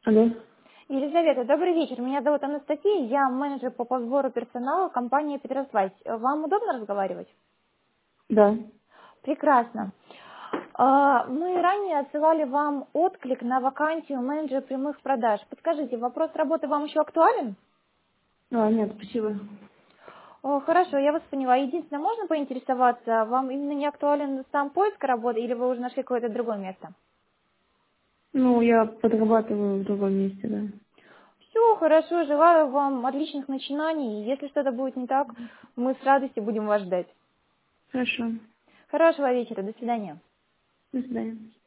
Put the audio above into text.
Алло. Елизавета, добрый вечер. Меня зовут Анастасия, я менеджер по подбору персонала компании Петрослайс. Вам удобно разговаривать? Да. Прекрасно. Мы ранее отсылали вам отклик на вакансию менеджера прямых продаж. Подскажите, вопрос работы вам еще актуален? Нет, спасибо. Хорошо, я вас поняла. Единственное, можно поинтересоваться, вам именно не актуален сам поиск работы или вы уже нашли какое-то другое место? Я подрабатываю в другом месте, да. Все, хорошо, желаю вам отличных начинаний. Если что-то будет не так, мы с радостью будем вас ждать. Хорошо. Хорошего вечера, до свидания. До свидания.